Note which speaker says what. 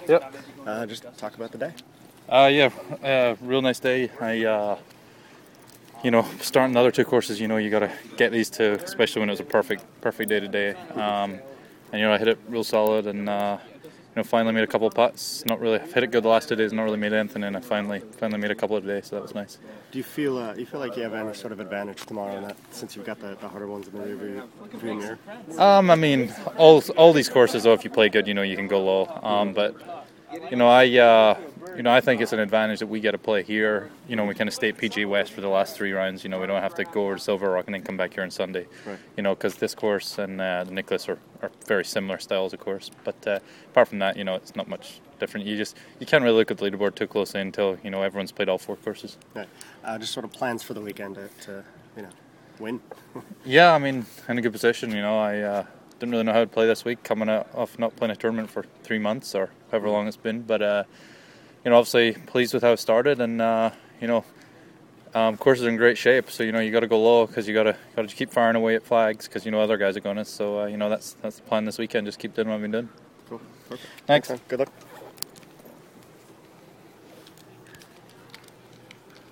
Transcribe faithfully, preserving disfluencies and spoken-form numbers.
Speaker 1: Yep.
Speaker 2: Uh, just talk about the day.
Speaker 1: Uh, yeah, uh, real nice day. I, uh, you know, starting the other two courses, you know, you got to get these two, especially when it was a perfect, perfect day today. Um, and you know, I hit it real solid, and uh, you know, finally made a couple of putts. Not really, I've hit it good the last two days, not really made anything, and I finally, finally made a couple of today, so that was nice.
Speaker 2: Do you feel, uh, you feel like you have any sort of advantage tomorrow in that, since you've got the, the harder ones in the rearview view mirror?
Speaker 1: Um, I mean, all all these courses, though, if you play good, you know, you can go low. Um, but you know, I, uh, you know, I think it's an advantage that we get to play here. You know, we kind of stay at P G A West for the last three rounds. You know, we don't have to go over to Silver Rock and then come back here on Sunday.
Speaker 2: Right.
Speaker 1: You know, because this course and uh, the Nicklaus are, are very similar styles, of course. But uh, apart from that, you know, it's not much different. You just you can't really look at the leaderboard too closely until you know everyone's played all four courses.
Speaker 2: Right. Uh, just sort of plans for the weekend to, to you know, win.
Speaker 1: Yeah, I mean, in a good position. You know, I. Uh, Didn't really know how to play this week, coming out off not playing a tournament for three months or however long it's been. But uh, you know, obviously pleased with how it started, and uh, you know, um, course is in great shape. So you know, you got to go low because you got to got to keep firing away at flags because you know other guys are going to. So uh, you know, that's that's the plan this weekend. Just keep doing what we've been doing.
Speaker 2: Cool. Perfect.
Speaker 1: Thanks.
Speaker 2: Okay. Good luck.